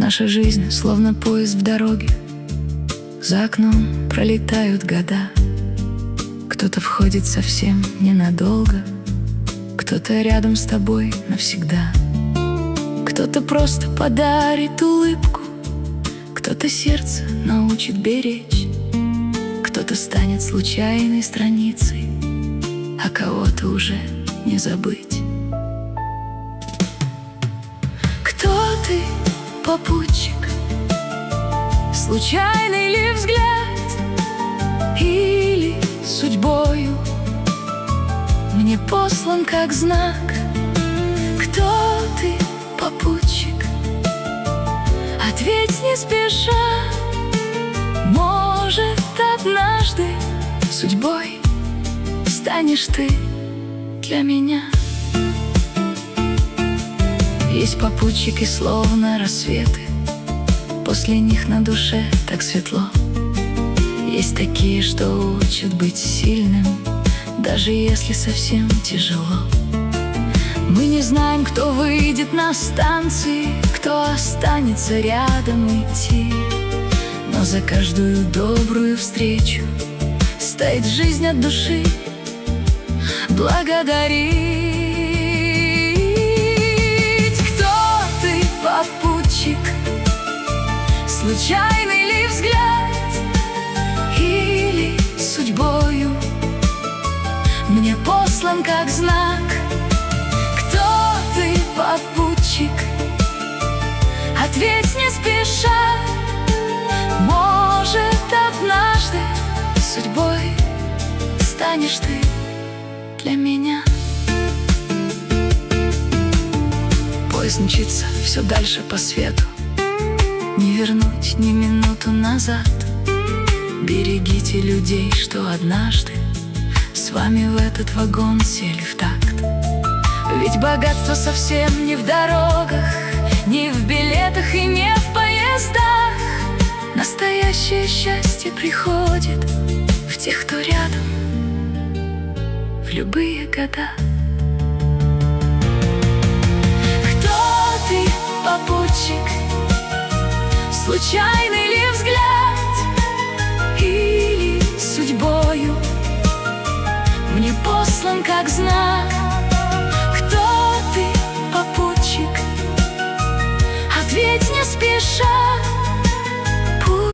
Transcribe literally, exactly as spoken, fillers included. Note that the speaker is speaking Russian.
Наша жизнь словно поезд в дороге, за окном пролетают года. Кто-то входит совсем ненадолго, кто-то рядом с тобой навсегда. Кто-то просто подарит улыбку, кто-то сердце научит беречь, кто-то станет случайной страницей, а кого-то уже не забыть. Кто ты, попутчик? Случайный ли взгляд или судьбою мне послан как знак? Кто ты, попутчик? Ответь не спеша. Может, однажды судьбой станешь ты для меня. Есть попутчики, словно рассветы, после них на душе так светло. Есть такие, что учат быть сильным, даже если совсем тяжело. Мы не знаем, кто выйдет на станции, кто останется рядом идти, но за каждую добрую встречу стоит жизнь от души благодарить. Кто ты, попутчик? Случайный ли взгляд или судьбою мне послан как знак? Кто ты, попутчик? Ответь не спеша. Может, однажды судьбой станешь ты для меня. Поезд мчится все дальше по свету, не вернуть ни минуту назад. Берегите людей, что однажды с вами в этот вагон сели в такт. Ведь богатство совсем не в дорогах, не в билетах и не в поездах. Настоящее счастье приходит в тех, кто рядом в любые года. Кто ты, попутчик? Случайный ли